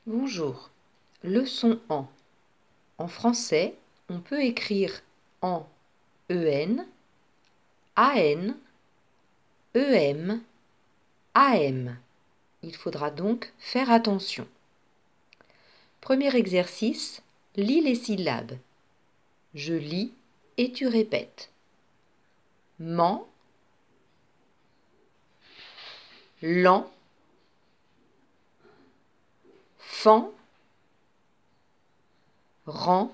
Bonjour. Leçon en. En français, on peut écrire en EN, AN, EM, AM. Il faudra donc faire attention. Premier exercice, lis les syllabes. Je lis et tu répètes. Ment, lent, fan, rend,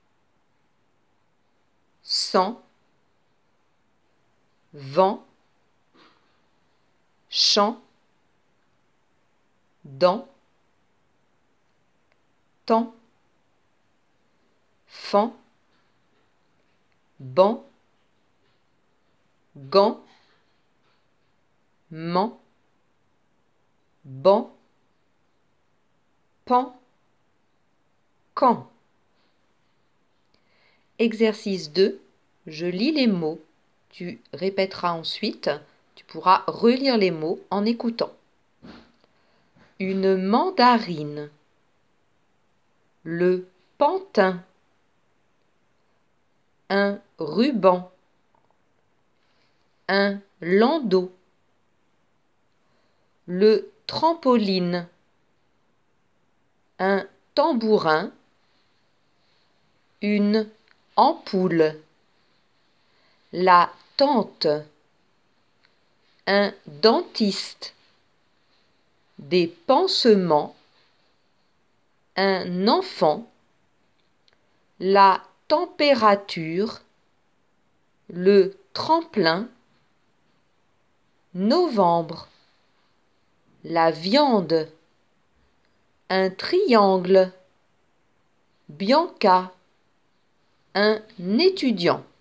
sang, vent, chant, dent, temps, fan, banc, gant, ment, banc, pan, quand. Exercice 2. Je lis les mots. Tu répéteras ensuite. Tu pourras relire les mots en écoutant. Une mandarine. Le pantin. Un ruban. Un landau. Le trampoline. Un tambourin. Une ampoule. La tante. Un dentiste. Des pansements. Un enfant. La température. Le tremplin. Novembre. La viande. Un triangle. Bianca. Un étudiant.